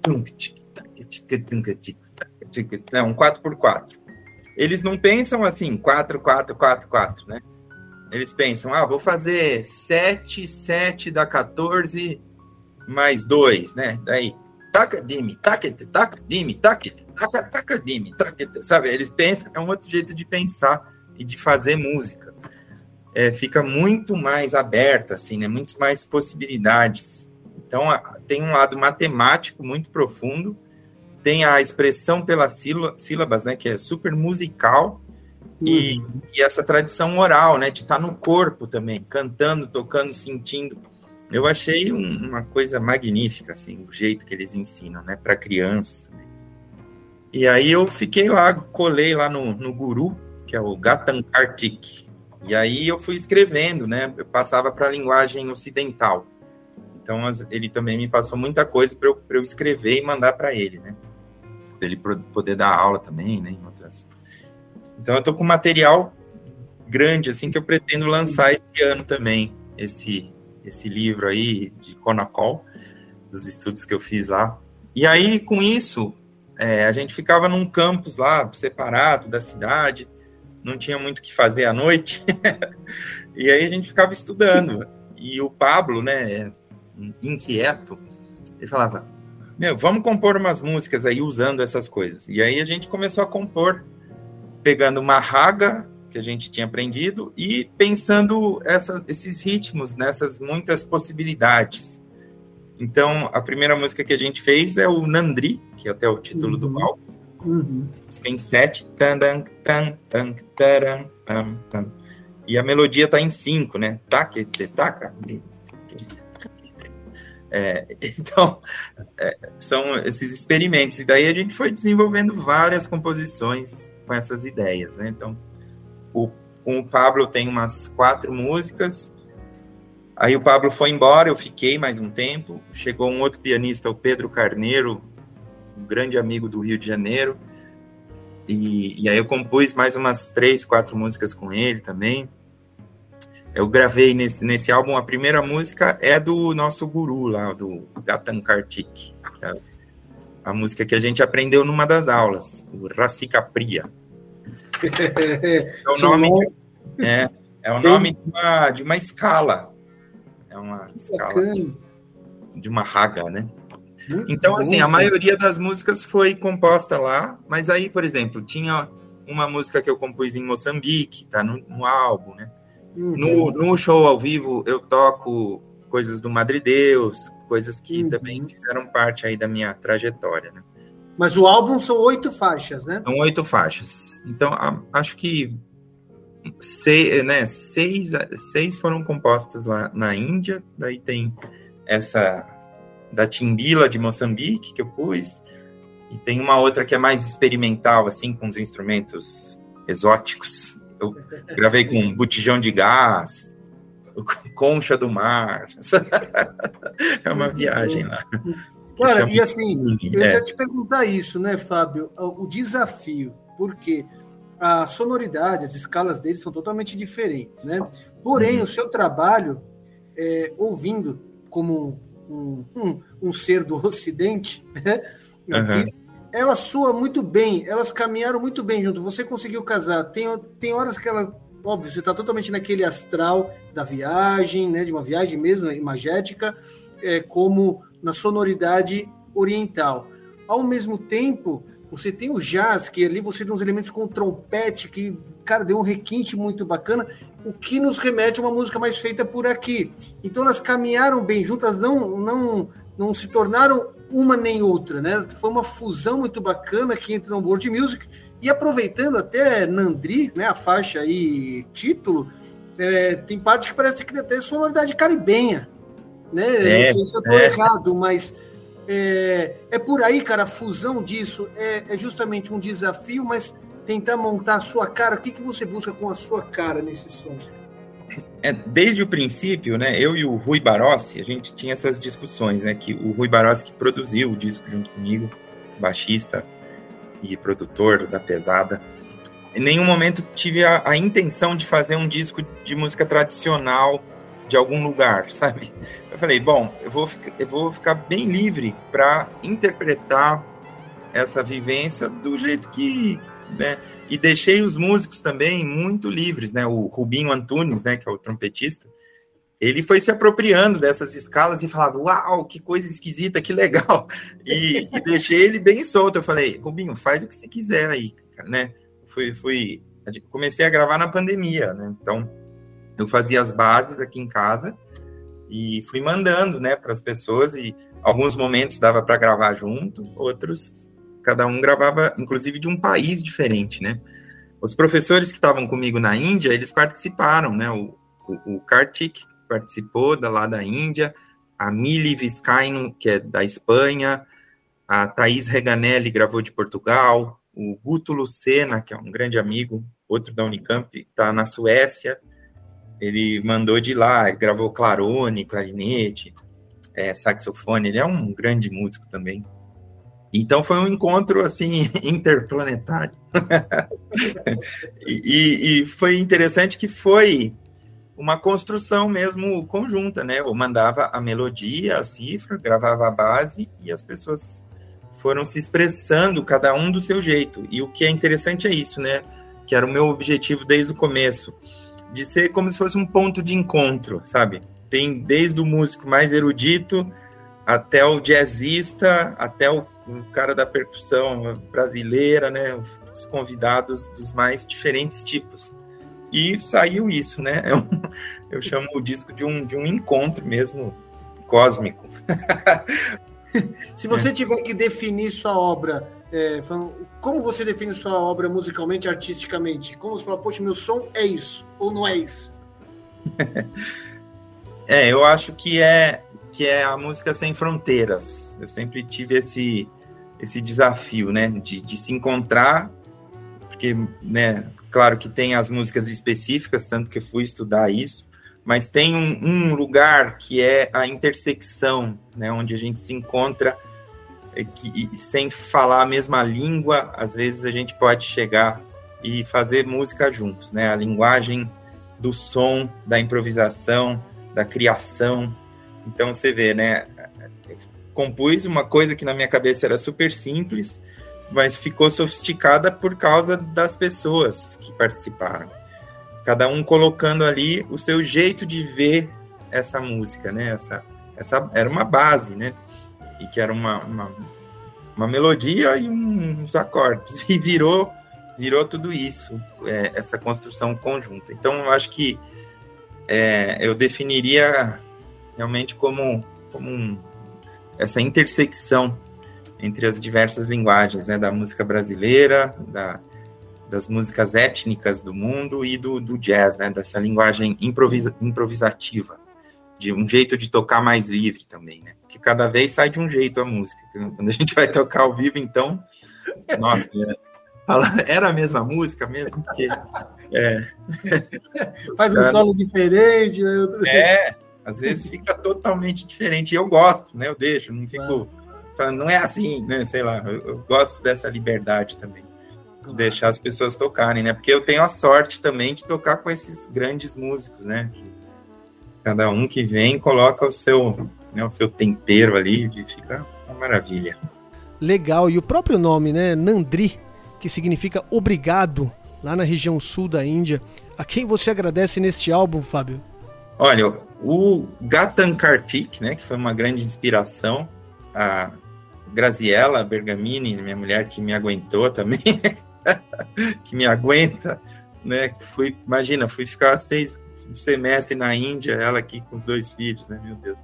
um quatro por quatro, eles não pensam assim, quatro, quatro, quatro, quatro, né? Eles pensam, ah, vou fazer sete, sete dá quatorze, mais dois, né? Daí, taca, dime, taca, taca, dime, taca, taca, taca, dime, taca, sabe? Eles pensam, é um outro jeito de pensar e de fazer música. É, fica muito mais aberta, assim, né? Muito mais possibilidades. Então, tem um lado matemático muito profundo, tem a expressão pelas sílabas, né? Que é super musical, E, uhum. e essa tradição oral, né, de estar no corpo também, cantando, tocando, sentindo. Eu achei um, uma coisa magnífica, assim, o jeito que eles ensinam, né, para crianças também. E aí eu fiquei lá, colei lá no, no guru, que é o Gatan Kartik. E aí eu fui escrevendo, né, eu passava para a linguagem ocidental. Então as, ele também me passou muita coisa para eu, para eu escrever e mandar para ele, né, para ele poder dar aula também, né, em outras... Então, eu estou com material grande, assim, que eu pretendo lançar esse ano também, esse, esse livro aí de Conacol, dos estudos que eu fiz lá. E aí, com isso, é, a gente ficava num campus lá, separado da cidade, não tinha muito o que fazer à noite, e aí a gente ficava estudando. E o Pablo, né, inquieto, ele falava, meu, vamos compor umas músicas aí usando essas coisas. E aí a gente começou a compor, pegando uma raga que a gente tinha aprendido e pensando essa, esses ritmos, nessas muitas possibilidades. Então, a primeira música que a gente fez é o Nandri, que é até o título uhum. do álbum. Uhum. Tem sete. E a melodia está em cinco, né? Taque, taca. É, então, é, são esses experimentos. E daí a gente foi desenvolvendo várias composições com essas ideias, né? Então, o, o Pablo tem umas quatro músicas, aí o Pablo foi embora, eu fiquei mais um tempo, chegou um outro pianista, o Pedro Carneiro, um grande amigo do Rio de Janeiro, e, e aí eu compus mais umas três, quatro músicas com ele também. Eu gravei nesse, nesse álbum, a primeira música é do nosso guru lá, do Gatan Kartik, que é a música que a gente aprendeu numa das aulas, o Rasika Priya. É o nome, é, É o nome de uma, de uma escala. É uma escala bacana. De uma raga, né? Muito então, bom, assim, a cara. maioria das músicas foi composta lá, mas aí, por exemplo, tinha uma música que eu compus em Moçambique, tá no, no álbum, né? Uhum. No, no show ao vivo, eu toco coisas do Madrideus, coisas que Uhum. também fizeram parte aí da minha trajetória, né? Mas o álbum são oito faixas, né? São oito faixas. Então, a, acho que seis, né, seis, seis foram compostas lá na Índia, daí tem essa da Timbila de Moçambique que eu pus, e tem uma outra que é mais experimental, assim, com os instrumentos exóticos. Eu gravei com botijão de gás, concha do mar. É uma viagem lá. Cara, e assim, eu é. ia te perguntar isso, né, Fábio? O desafio, porque a sonoridade, as escalas deles são totalmente diferentes, né? Porém, uhum. o seu trabalho, é, ouvindo como um, um, um ser do Ocidente, né? Uhum. Ela soa muito bem, elas caminharam muito bem junto. Você conseguiu casar. Tem, tem horas que ela, óbvio, você está totalmente naquele astral da viagem, né? De uma viagem mesmo, né, imagética, é, como na sonoridade oriental. Ao mesmo tempo, você tem o jazz, que ali você tem uns elementos com trompete, que, cara, deu um requinte muito bacana, o que nos remete a uma música mais feita por aqui. Então, elas caminharam bem juntas, não, não, não se tornaram uma nem outra, né? Foi uma fusão muito bacana aqui entre o World Music, e aproveitando até Nandri, né, a faixa aí, título, é, tem parte que parece que tem até sonoridade caribenha, né? É, não sei se eu estou é. errado, mas é, é por aí, cara, a fusão disso é, é justamente um desafio, mas tentar montar a sua cara. O que, que você busca com a sua cara nesse som? É, desde o princípio, né, eu e o Rui Barossi, a gente tinha essas discussões, né, que o Rui Barossi que produziu o disco junto comigo, baixista e produtor da Pesada, em nenhum momento tive a, a intenção de fazer um disco de música tradicional de algum lugar, sabe? Eu falei, bom, eu vou, eu vou ficar bem livre para interpretar essa vivência do jeito que... né? E deixei os músicos também muito livres, né? O Rubinho Antunes, né, que é o trompetista, ele foi se apropriando dessas escalas e falava, uau, que coisa esquisita, que legal. E, e deixei ele bem solto. Eu falei, Rubinho, faz o que você quiser aí, né? Fui, fui, comecei a gravar na pandemia, né? Então, eu fazia as bases aqui em casa e fui mandando, né, para as pessoas, e alguns momentos dava para gravar junto, outros cada um gravava, inclusive, de um país diferente, né? Os professores que estavam comigo na Índia, eles participaram, né? O, o, o Kartik participou da, lá da Índia, a Mili Vizcaíno, que é da Espanha, a Thaís Reganelli gravou de Portugal, o Guto Lucena, que é um grande amigo, outro da Unicamp, está na Suécia, ele mandou de lá, ele gravou clarone, clarinete, é, saxofone, ele é um grande músico também. Então, foi um encontro, assim, interplanetário. e, e foi interessante que foi uma construção mesmo conjunta, né? Eu mandava a melodia, a cifra, gravava a base e as pessoas foram se expressando, cada um do seu jeito. E o que é interessante é isso, né? Que era o meu objetivo desde o começo, de ser como se fosse um ponto de encontro, sabe? Tem desde o músico mais erudito até o jazzista, até o o cara da percussão brasileira, né, os convidados dos mais diferentes tipos. E saiu isso, né? Eu, eu chamo o disco de um, de um encontro mesmo cósmico. Se você tiver que definir sua obra, é, como você define sua obra musicalmente, artisticamente? Como você fala, poxa, meu som é isso, ou não é isso? É, eu acho que é, que é a música sem fronteiras. Eu sempre tive esse, esse desafio, né, de, de se encontrar, porque, né, claro que tem as músicas específicas, tanto que eu fui estudar isso, mas tem um, um lugar que é a intersecção, né, onde a gente se encontra, e, que, e sem falar a mesma língua, às vezes a gente pode chegar e fazer música juntos, né, a linguagem do som, da improvisação, da criação. Então você vê, né, compus uma coisa que na minha cabeça era super simples, mas ficou sofisticada por causa das pessoas que participaram. cada um colocando ali o seu jeito de ver essa música, né? Essa, essa era uma base, né? E que era uma, uma, uma melodia e uns acordes, e virou, virou tudo isso, é, essa construção conjunta. Então, eu acho que é, eu definiria realmente como, como um, essa intersecção entre as diversas linguagens, né, da música brasileira, da, das músicas étnicas do mundo e do, do jazz, né, dessa linguagem improvisa, improvisativa, de um jeito de tocar mais livre também, né, porque cada vez sai de um jeito a música. Quando a gente vai tocar ao vivo, então, nossa, é, era a mesma música mesmo, porque... É, faz um solo diferente. Né? É, às vezes fica totalmente diferente, e eu gosto, né, eu deixo, não fico... Não é assim, né? Sei lá, eu, eu gosto dessa liberdade também, de deixar as pessoas tocarem, né? Porque eu tenho a sorte também de tocar com esses grandes músicos, né? Cada um que vem coloca o seu, né, o seu tempero ali, e fica uma maravilha. Legal, e o próprio nome, né? Nandri, que significa obrigado, lá na região sul da Índia. A quem você agradece neste álbum, Fábio? Olha, o Gatan Kartik, né? Que foi uma grande inspiração, a Graziella Bergamini, minha mulher, que me aguentou também, que me aguenta, né, fui, imagina, fui ficar seis semestres na Índia, ela aqui com os dois filhos, né, meu Deus,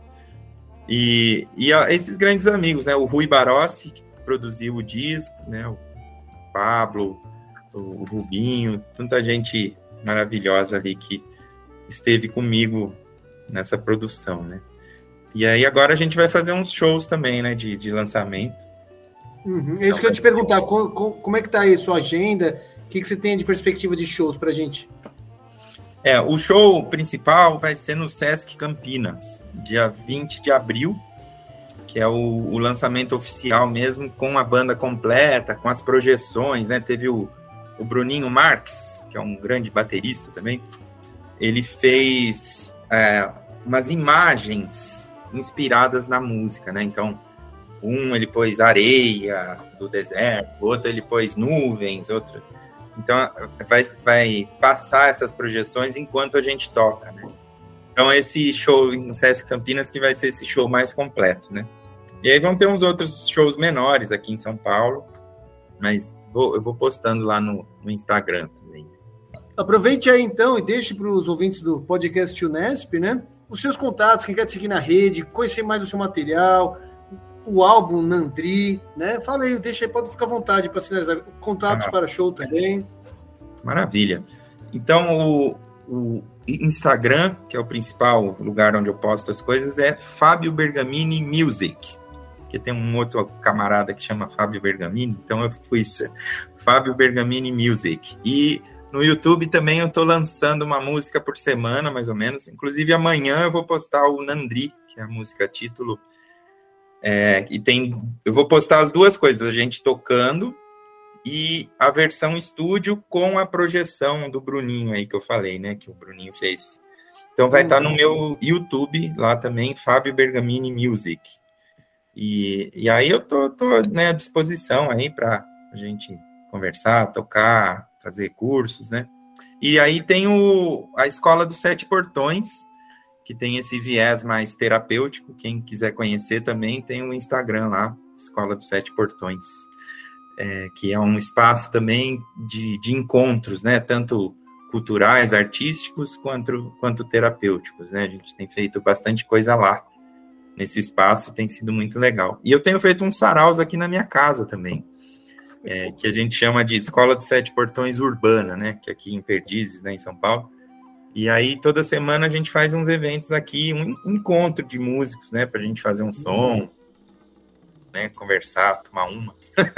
e, e ó, esses grandes amigos, né, o Rui Barossi, que produziu o disco, né, o Pablo, o Rubinho, tanta gente maravilhosa ali que esteve comigo nessa produção, né. E aí agora a gente vai fazer uns shows também, né, de, de lançamento. Uhum. É isso que eu ia te perguntar, como, como é que tá aí a sua agenda? O que, que você tem de perspectiva de shows pra gente? É, o show principal vai ser no Sesc Campinas, dia vinte de abril, que é o, o lançamento oficial mesmo, com a banda completa, com as projeções, né, teve o, o Bruninho Marques, que é um grande baterista também, ele fez é, umas imagens inspiradas na música, né? Então, um ele pôs areia do deserto, outro ele pôs nuvens, outro... Então, vai, vai passar essas projeções enquanto a gente toca, né? Então, esse show no Sesc Campinas que vai ser esse show mais completo, né? E aí vão ter uns outros shows menores aqui em São Paulo, mas vou, eu vou postando lá no, no Instagram também. Aproveite aí, então, e deixe para os ouvintes do podcast Unesp, né, os seus contatos, quem quer te seguir na rede, conhecer mais o seu material, o álbum Nandri, né? Fala aí, deixa aí, pode ficar à vontade para sinalizar. Contatos ah, para show também. Maravilha. Então, o, o Instagram, que é o principal lugar onde eu posto as coisas, é Fábio Bergamini Music, que tem um outro camarada que chama Fábio Bergamini, então eu fui Fábio Bergamini Music. E no YouTube também eu estou lançando uma música por semana, mais ou menos. Inclusive, amanhã eu vou postar o Nandri, que é a música título. É, e tem, eu vou postar as duas coisas, a gente tocando e a versão estúdio com a projeção do Bruninho aí que eu falei, né? Que o Bruninho fez. Então vai estar uhum. tá no meu YouTube lá também, Fábio Bergamini Music. E, e aí eu tô, tô né, à disposição aí para a gente conversar, tocar, fazer cursos, né? E aí tem o, a Escola dos Sete Portões, que tem esse viés mais terapêutico. Quem quiser conhecer também tem o Instagram lá, Escola dos Sete Portões, é, que é um espaço também de, de encontros, né? Tanto culturais, artísticos, quanto, quanto terapêuticos, né? A gente tem feito bastante coisa lá, nesse espaço, tem sido muito legal. E eu tenho feito uns saraus aqui na minha casa também, É, que a gente chama de Escola dos Sete Portões Urbana, né, que é aqui em Perdizes, né, em São Paulo, e aí toda semana a gente faz uns eventos aqui, um, um encontro de músicos, né, pra gente fazer um som, né, conversar, tomar uma,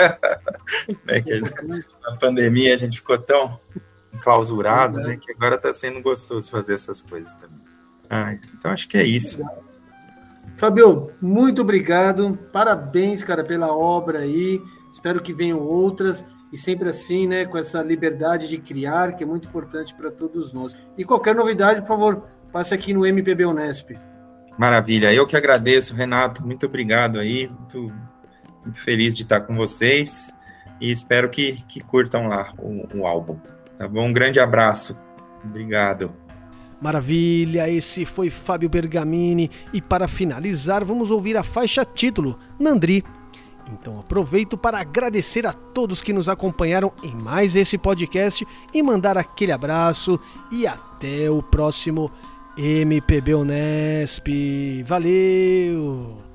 né, que na pandemia a gente ficou tão enclausurado, né, que agora tá sendo gostoso fazer essas coisas também. Ah, então acho que é isso. Fábio, muito obrigado, parabéns, cara, pela obra aí, espero que venham outras, e sempre assim, né, com essa liberdade de criar, que é muito importante para todos nós. E qualquer novidade, por favor, passe aqui no M P B Unesp. Maravilha, eu que agradeço, Renato, muito obrigado aí, muito, muito feliz de estar com vocês, e espero que, que curtam lá o, o álbum, tá bom? Um grande abraço. Obrigado. Maravilha, esse foi Fábio Bergamini. E para finalizar, vamos ouvir a faixa título, Nandri. Então aproveito para agradecer a todos que nos acompanharam em mais esse podcast e mandar aquele abraço e até o próximo M P B Unesp. Valeu!